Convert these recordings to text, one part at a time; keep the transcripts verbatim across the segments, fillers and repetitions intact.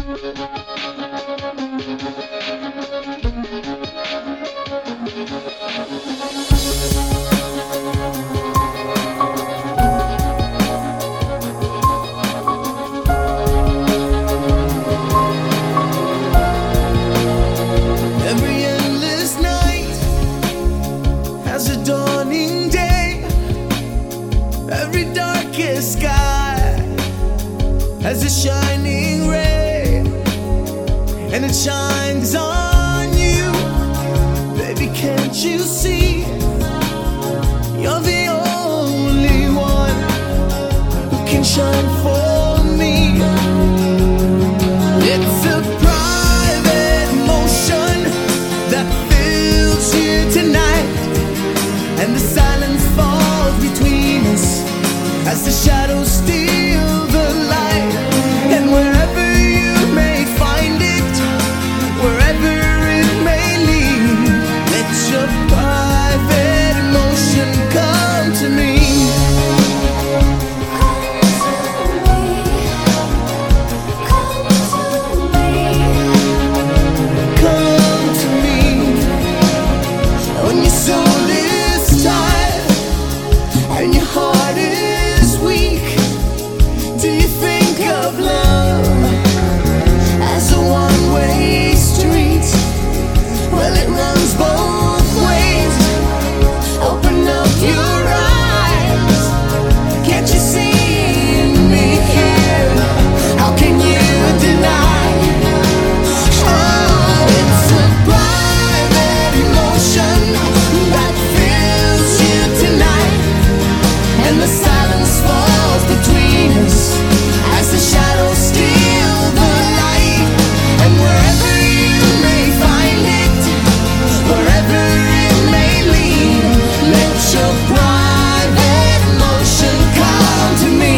As a shining ray, and it shines on you. Baby, can't you see? You're the only one who can shine for me. It's a private emotion that fills you tonight, and the silence falls between us as the shadows steal the light. And wherever you may find it, wherever it may lead, let your private emotion come to me. Come to me. When your soul is tired and your heart is weak, do you think of love as a one-way street? Well, it runs both ways. Open up your eyes. Can't you see me here? How can you deny? Oh, it's a private emotion that fills you tonight, and the silence falls between us as the shadows steal the light. And wherever you may find it, wherever it may lead, let your private emotion come to me.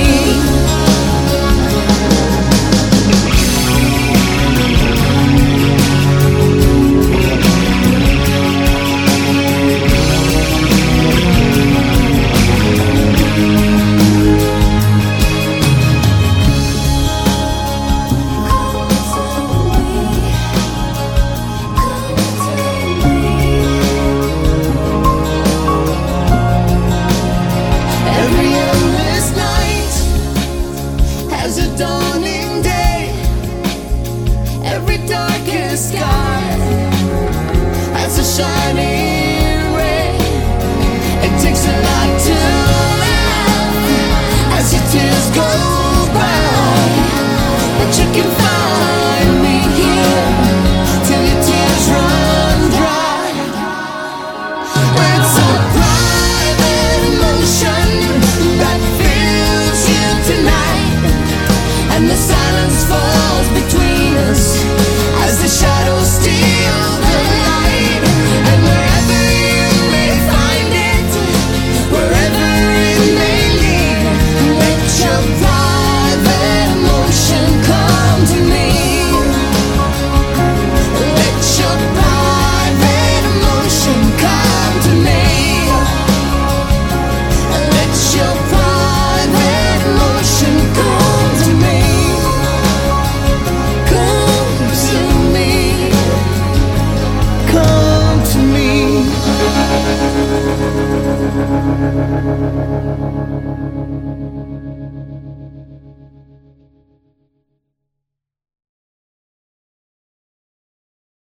Every endless night has a dawning day. Every darkest sky has a shining ray. It takes a lot to laugh as your tears go by, but you can find me here till your tears run dry. It's a private emotion that fills you tonight, and the silence falls